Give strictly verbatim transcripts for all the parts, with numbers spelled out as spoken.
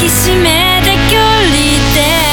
きしめた距離で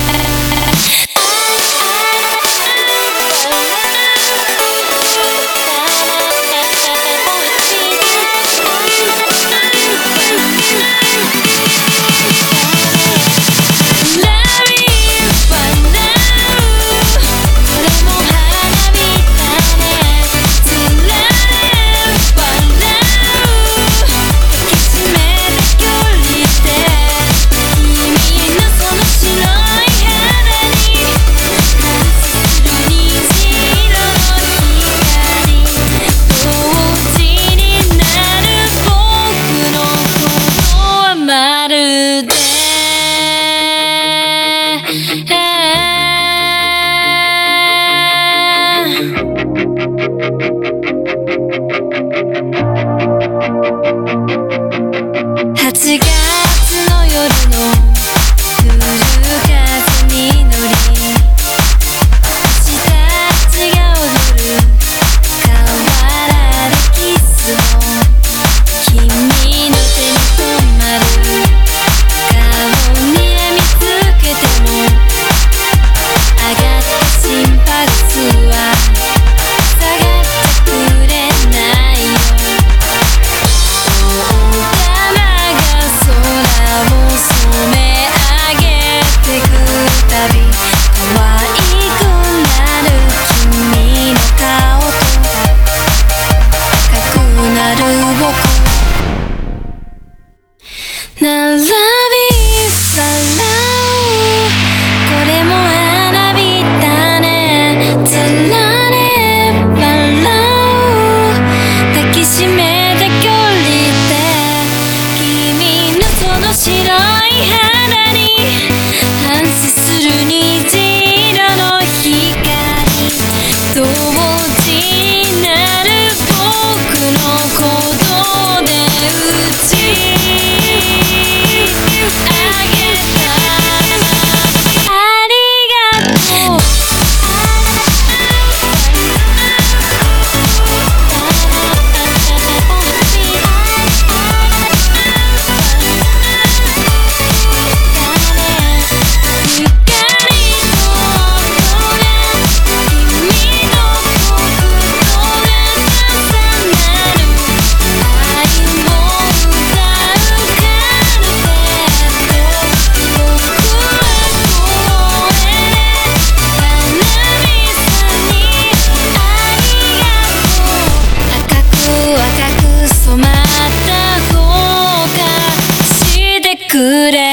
はちがつの夜の来る風に乗り星たちが踊る河原でキスを君の手に止まる顔に見つけても上がった心拍数は下がってくれないよ並びさらうこれも花火だねつられ笑う抱きしめた距離で君のその白い肌に反射する虹色の光同時になる僕の鼓動で打ちくれ